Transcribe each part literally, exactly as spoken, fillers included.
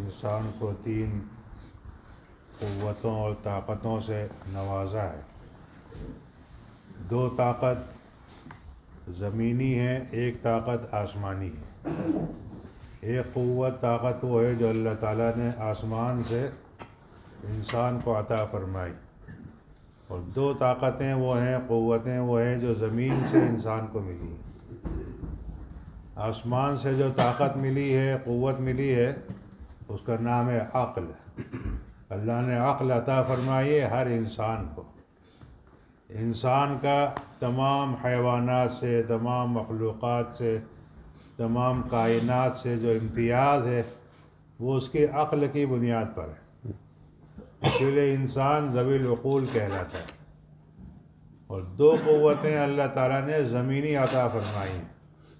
انسان کو تین قوتوں اور طاقتوں سے نوازا ہے۔ دو طاقت زمینی ہے، ایک طاقت آسمانی ہے۔ ایک قوت طاقت وہ ہے جو اللہ تعالیٰ نے آسمان سے انسان کو عطا فرمائی، اور دو طاقتیں وہ ہیں، قوتیں وہ ہیں جو زمین سے انسان کو ملی ہیں۔ آسمان سے جو طاقت ملی ہے، قوت ملی ہے، اس کا نام ہے عقل۔ اللہ نے عقل عطا فرمائی ہے ہر انسان کو۔ انسان کا تمام حیوانات سے، تمام مخلوقات سے، تمام کائنات سے جو امتیاز ہے وہ اس کی عقل کی بنیاد پر ہے، اسی لیے انسان ذوی العقول کہلاتا ہے۔ اور دو قوتیں اللہ تعالیٰ نے زمینی عطا فرمائی ہیں،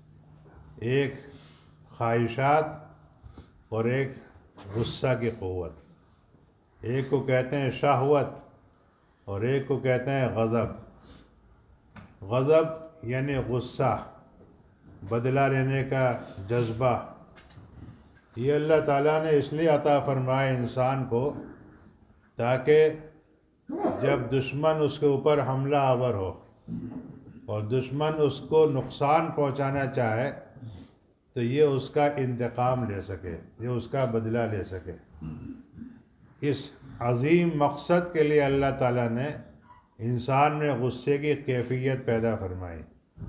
ایک خواہشات اور ایک غصہ کی قوت۔ ایک کو کہتے ہیں شہوت اور ایک کو کہتے ہیں غضب۔ غضب یعنی غصہ، بدلہ لینے کا جذبہ۔ یہ اللہ تعالیٰ نے اس لیے عطا فرمایا انسان کو تاکہ جب دشمن اس کے اوپر حملہ آور ہو اور دشمن اس کو نقصان پہنچانا چاہے تو یہ اس کا انتقام لے سکے، یہ اس کا بدلہ لے سکے۔ اس عظیم مقصد کے لیے اللہ تعالیٰ نے انسان میں غصے کی کیفیت پیدا فرمائی۔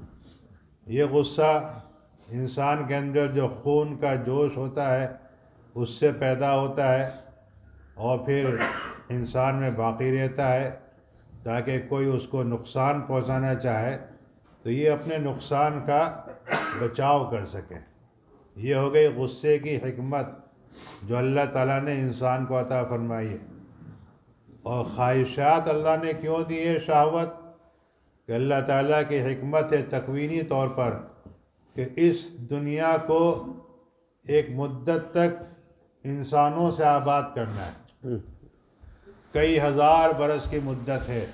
یہ غصہ انسان کے اندر جو خون کا جوش ہوتا ہے اس سے پیدا ہوتا ہے اور پھر انسان میں باقی رہتا ہے، تاکہ کوئی اس کو نقصان پہنچانا چاہے تو یہ اپنے نقصان کا بچاؤ کر سکے۔ یہ ہو گئی غصے کی حکمت جو اللہ تعالیٰ نے انسان کو عطا فرمائی ہے۔ اور خواہشات اللہ نے کیوں دی ہے شہوت؟ کہ اللہ تعالیٰ کی حکمت ہے تکوینی طور پر کہ اس دنیا کو ایک مدت تک انسانوں سے آباد کرنا ہے۔ کئی ہزار برس کی مدت ہے۔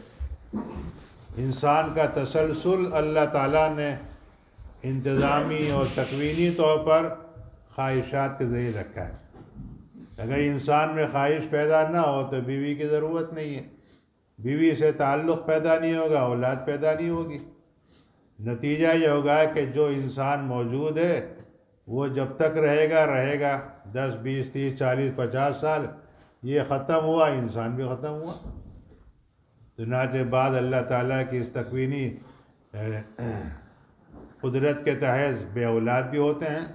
انسان کا تسلسل اللہ تعالیٰ نے انتظامی اور تکوینی طور پر خواہشات کے ذریعے رکھا ہے۔ اگر انسان میں خواہش پیدا نہ ہو تو بیوی کی ضرورت نہیں ہے، بیوی سے تعلق پیدا نہیں ہوگا، اولاد پیدا نہیں ہوگی۔ نتیجہ یہ ہوگا کہ جو انسان موجود ہے وہ جب تک رہے گا رہے گا، دس بیس تیس چالیس پچاس سال، یہ ختم ہوا انسان بھی ختم ہوا۔ چنانچہ بعد اللہ تعالیٰ کی اس تکوینی قدرت کے تحت بے اولاد بھی ہوتے ہیں۔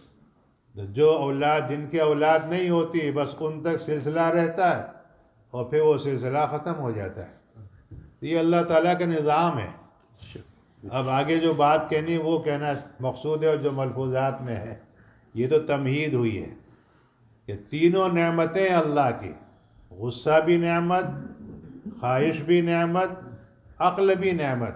جو اولاد جن کی اولاد نہیں ہوتی بس ان تک سلسلہ رہتا ہے اور پھر وہ سلسلہ ختم ہو جاتا ہے۔ یہ اللہ تعالیٰ کا نظام ہے۔ اب آگے جو بات کہنی وہ کہنا مقصود ہے، اور جو ملفوظات میں ہے یہ تو تمہید ہوئی ہے کہ تینوں نعمتیں اللہ کی، غصہ بھی نعمت، خواہش بھی نعمت، عقل بھی نعمت۔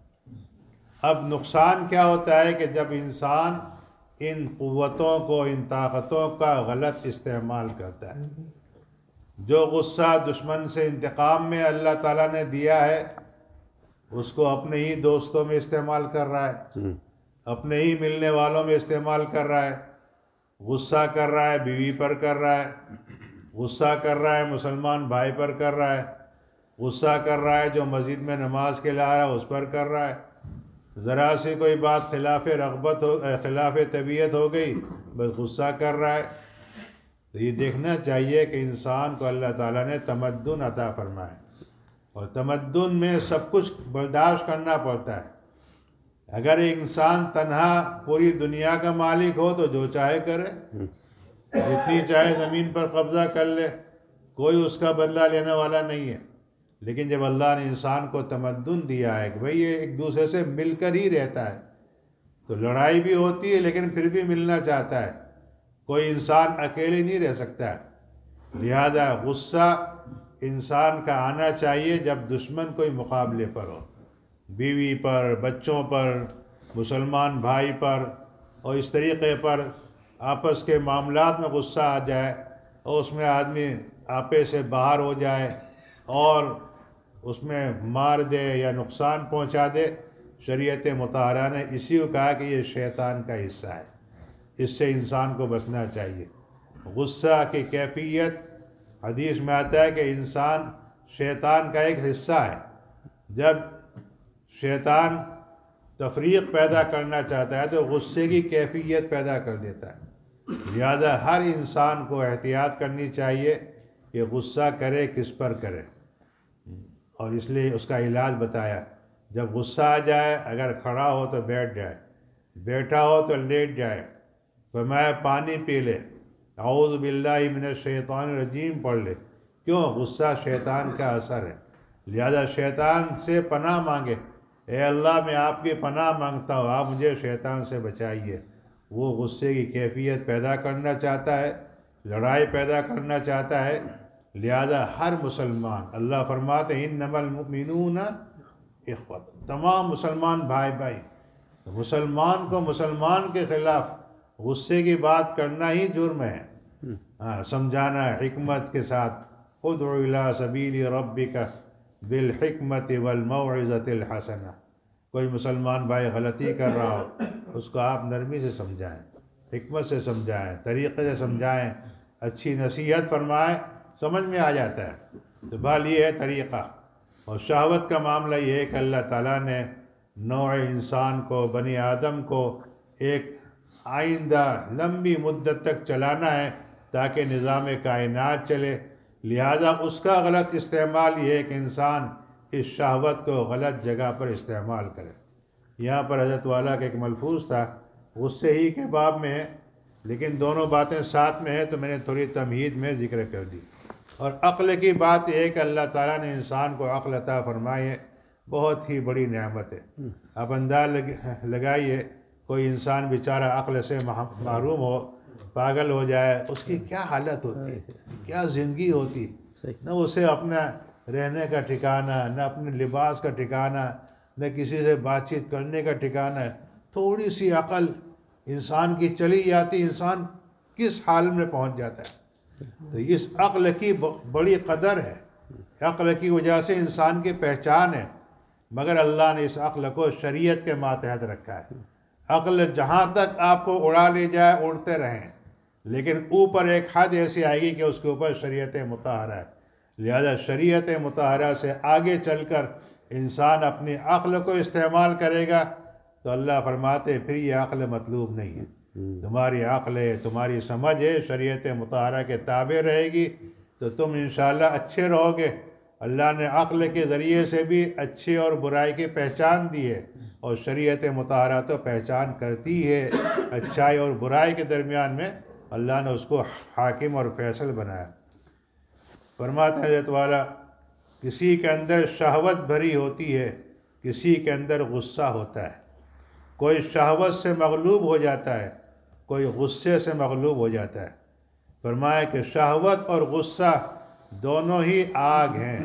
اب نقصان کیا ہوتا ہے کہ جب انسان ان قوتوں کو، ان طاقتوں کا غلط استعمال کرتا ہے۔ جو غصہ دشمن سے انتقام میں اللہ تعالیٰ نے دیا ہے اس کو اپنے ہی دوستوں میں استعمال کر رہا ہے، اپنے ہی ملنے والوں میں استعمال کر رہا ہے۔ غصہ کر رہا ہے بیوی پر کر رہا ہے، غصہ کر رہا ہے مسلمان بھائی پر کر رہا ہے، غصہ کر رہا ہے جو مسجد میں نماز کے لا رہا ہے اس پر کر رہا ہے۔ ذرا سی کوئی بات خلاف رغبت ہو، خلاف طبیعت ہو گئی بس غصہ کر رہا ہے۔ تو یہ دیکھنا چاہیے کہ انسان کو اللہ تعالیٰ نے تمدن عطا فرمایا، اور تمدن میں سب کچھ برداشت کرنا پڑتا ہے۔ اگر ایک انسان تنہا پوری دنیا کا مالک ہو تو جو چاہے کرے، جتنی چاہے زمین پر قبضہ کر لے، کوئی اس کا بدلہ لینے والا نہیں ہے۔ لیکن جب اللہ نے انسان کو تمدن دیا ہے کہ بھئی یہ ایک دوسرے سے مل کر ہی رہتا ہے، تو لڑائی بھی ہوتی ہے لیکن پھر بھی ملنا چاہتا ہے۔ کوئی انسان اکیلے نہیں رہ سکتا ہے۔ لہذا غصہ انسان کا آنا چاہیے جب دشمن کوئی مقابلے پر ہو، بیوی پر، بچوں پر، مسلمان بھائی پر، اور اس طریقے پر آپس کے معاملات میں غصہ آ جائے اور اس میں آدمی آپے سے باہر ہو جائے اور اس میں مار دے یا نقصان پہنچا دے۔ شریعت مطہرہ نے اسی کو کہا کہ یہ شیطان کا حصہ ہے، اس سے انسان کو بچنا چاہیے۔ غصہ کی کیفیت حدیث میں آتا ہے کہ انسان شیطان کا ایک حصہ ہے. جب شیطان تفریق پیدا کرنا چاہتا ہے تو غصے کی کیفیت پیدا کر دیتا ہے. لہذا ہر انسان کو احتیاط کرنی چاہیے کہ غصہ کرے کس پر کرے، اور اس لیے اس کا علاج بتایا. جب غصہ آ جائے اگر کھڑا ہو تو بیٹھ جائے، بیٹھا ہو تو لیٹ جائے، فرمایا پانی پی لے، اعوذ باللہ من الشیطان الرجیم پڑھ لے. کیوں؟ غصہ شیطان کا اثر ہے. لہذا شیطان سے پناہ مانگے، اے اللہ میں آپ کی پناہ مانگتا ہوں، آپ مجھے شیطان سے بچائیے. وہ غصے کی کیفیت پیدا کرنا چاہتا ہے، لڑائی پیدا کرنا چاہتا ہے. لہذا ہر مسلمان، اللہ فرماتے ہیں انما المؤمنون اخوۃ، تمام مسلمان بھائی بھائی. مسلمان کو مسلمان کے خلاف غصے کی بات کرنا ہی جرم ہے. ہاں سمجھانا حکمت کے ساتھ، ادع الی سبیل ربک بالحکمت والموعظۃ الحسنہ. کوئی مسلمان بھائی غلطی کر رہا ہو اس کو آپ نرمی سے سمجھائیں، حکمت سے سمجھائیں، طریقے سے سمجھائیں، اچھی نصیحت فرمائیں، سمجھ میں آ جاتا ہے. تو بال یہ ہے طریقہ. اور شہوت کا معاملہ یہ ہے کہ اللہ تعالیٰ نے نوع انسان کو، بنی آدم کو ایک آئندہ لمبی مدت تک چلانا ہے تاکہ نظام کائنات چلے. لہذا اس کا غلط استعمال یہ ہے کہ انسان اس شہوت کو غلط جگہ پر استعمال کرے. یہاں پر حضرت والا کا ایک ملفوظ تھا، غصے ہی کے باب میں ہے لیکن دونوں باتیں ساتھ میں ہیں تو میں نے تھوڑی تمہید میں ذکر کر دی. اور عقل کی بات یہ ہے کہ اللہ تعالیٰ نے انسان کو عقل عطا فرمائی ہے، بہت ہی بڑی نعمت ہے. آپ اندازہ لگائیے کوئی انسان بیچارہ عقل سے محروم ہو، پاگل ہو جائے، اس کی کیا حالت ہوتی، کیا زندگی ہوتی. نہ اسے اپنا رہنے کا ٹھکانہ، نہ اپنے لباس کا ٹھکانہ، نہ کسی سے بات چیت کرنے کا ٹھکانہ ہے. تھوڑی سی عقل انسان کی چلی جاتی، انسان کس حال میں پہنچ جاتا ہے. تو اس عقل کی بڑی قدر ہے، عقل کی وجہ سے انسان کی پہچان ہے. مگر اللہ نے اس عقل کو شریعت کے ماتحت رکھا ہے. عقل جہاں تک آپ کو اڑا لے جائے اڑتے رہیں، لیکن اوپر ایک حد ایسی آئے گی کہ اس کے اوپر شریعت مطہرہ ہے. لہذا شریعت مطہرہ سے آگے چل کر انسان اپنی عقل کو استعمال کرے گا تو اللہ فرماتے پھر یہ عقل مطلوب نہیں ہے. تمہاری عقل ہے، تمہاری سمجھ ہے، شریعت مطہرہ کے تابع رہے گی تو تم انشاءاللہ اچھے رہو گے. اللہ نے عقل کے ذریعے سے بھی اچھے اور برائی کی پہچان دی ہے، اور شریعت مطہرہ تو پہچان کرتی ہے اچھائی اور برائی کے درمیان میں. اللہ نے اس کو حاکم اور فیصل بنایا. فرماتے ہیں حضرت والا کسی کے اندر شہوت بھری ہوتی ہے، کسی کے اندر غصہ ہوتا ہے. کوئی شہوت سے مغلوب ہو جاتا ہے، کوئی غصے سے مغلوب ہو جاتا ہے. فرمایا کہ شہوت اور غصہ دونوں ہی آگ ہیں.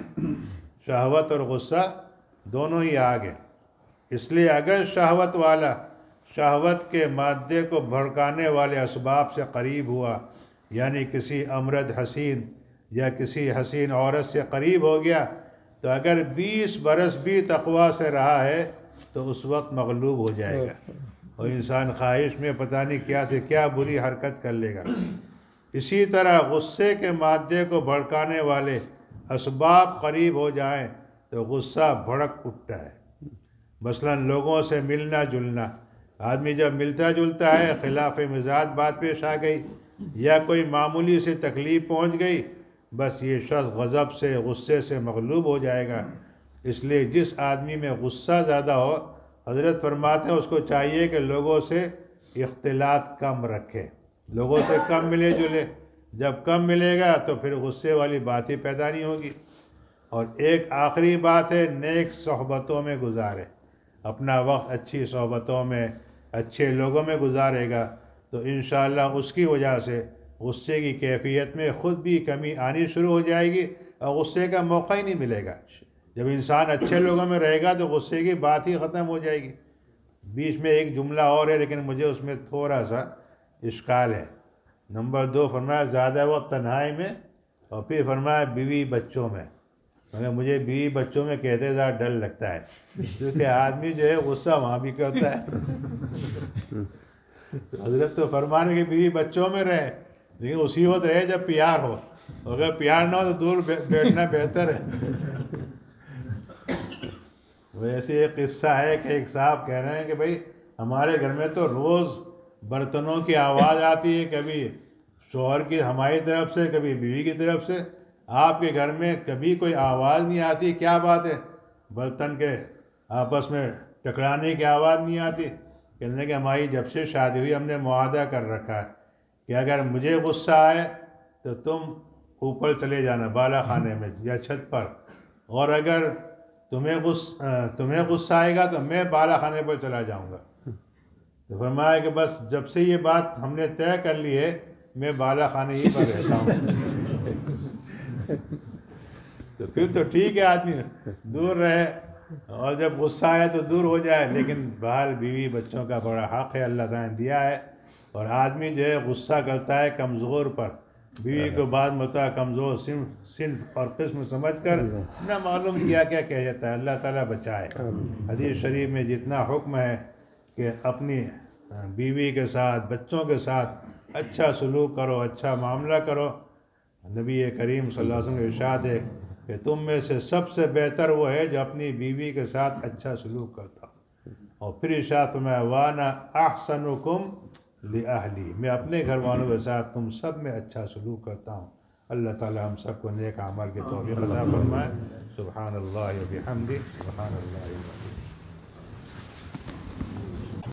شہوت اور غصہ دونوں ہی آگ ہیں. اس لیے اگر شہوت والا شہوت کے مادے کو بھڑکانے والے اسباب سے قریب ہوا، یعنی کسی امرد حسین یا کسی حسین عورت سے قریب ہو گیا، تو اگر بیس برس بھی تقویٰ سے رہا ہے تو اس وقت مغلوب ہو جائے گا، اور انسان خواہش میں پتہ نہیں کیا سے کیا بری حرکت کر لے گا. اسی طرح غصے کے مادے کو بھڑکانے والے اسباب قریب ہو جائیں تو غصہ بھڑک اٹھتا ہے. مثلا لوگوں سے ملنا جلنا، آدمی جب ملتا جلتا ہے، خلاف مزاج بات پیش آ گئی یا کوئی معمولی سے تکلیف پہنچ گئی، بس یہ شخص غضب سے، غصے سے مغلوب ہو جائے گا. اس لیے جس آدمی میں غصہ زیادہ ہو، حضرت فرماتے ہیں اس کو چاہیے کہ لوگوں سے اختلاط کم رکھے، لوگوں سے کم ملے جلے. جب کم ملے گا تو پھر غصے والی بات ہی پیدا نہیں ہوگی. اور ایک آخری بات ہے، نیک صحبتوں میں گزارے. اپنا وقت اچھی صحبتوں میں، اچھے لوگوں میں گزارے گا تو انشاءاللہ اس کی وجہ سے غصے کی کیفیت میں خود بھی کمی آنی شروع ہو جائے گی اور غصے کا موقع ہی نہیں ملے گا. جب انسان اچھے لوگوں میں رہے گا تو غصے کی بات ہی ختم ہو جائے گی. بیچ میں ایک جملہ اور ہے لیکن مجھے اس میں تھوڑا سا اشکال ہے. نمبر دو فرمایا زیادہ وقت تنہائی میں، اور پھر فرمایا بیوی بچوں میں. مگر مجھے بیوی بچوں میں کہتے ذرا ڈر لگتا ہے کیونکہ آدمی جو ہے غصہ وہاں بھی کرتا ہے. حضرت تو فرمانے کہ بیوی بچوں میں رہے، لیکن اسی وقت رہے جب پیار ہو، اگر پیار نہ ہو تو دور بیٹھنا بہتر ہے. ویسے ایک قصہ ہے کہ ایک صاحب کہہ رہے ہیں کہ بھائی ہمارے گھر میں تو روز برتنوں کی آواز آتی ہے، کبھی شوہر کی ہماری طرف سے، کبھی بیوی کی طرف سے. آپ کے گھر میں کبھی کوئی آواز نہیں آتی، کیا بات ہے؟ برتن کے آپس میں ٹکرانے کی آواز نہیں آتی. کہنے کہ ہماری جب سے شادی ہوئی ہم نے معاہدہ کر رکھا ہے کہ اگر مجھے غصہ آئے تو تم اوپر چلے جانا بالا خانے میں یا چھت پر، اور اگر تمہیں غصہ تمہیں غصہ آئے گا تو میں بالا خانے پر چلا جاؤں گا. تو فرمایا کہ بس جب سے یہ بات ہم نے طے کر لی ہے میں بالا خانے ہی پر رہتا ہوں. تو پھر تو ٹھیک ہے، آدمی دور رہے، اور جب غصہ آئے تو دور ہو جائے. لیکن باہر بیوی بچوں کا بڑا حق ہے، اللہ تعالیٰ نے دیا ہے. اور آدمی جو ہے غصہ کرتا ہے کمزور پر، بیوی کو بعض مرتبہ کمزور صنف صنف اور قسم سمجھ کر نہ معلوم کیا کیا کہہ جاتا ہے. اللہ تعالیٰ بچائے. حدیث شریف میں جتنا حکم ہے کہ اپنی بیوی کے ساتھ بچوں کے ساتھ اچھا سلوک کرو، اچھا معاملہ کرو. نبی کریم صلی اللہ علیہ وسلم کا ارشاد ہے کہ تم میں سے سب سے بہتر وہ ہے جو اپنی بیوی کے ساتھ اچھا سلوک کرتا ہو. اور پھر ارشاد میں وانا احسنکم لأہلی، میں اپنے گھر والوں کے ساتھ تم سب میں اچھا سلوک کرتا ہوں. اللہ تعالی ہم سب کو نیک اعمال کی توفیق عطا فرمائے. سبحان اللہ و بحمدہ، سبحان اللہ.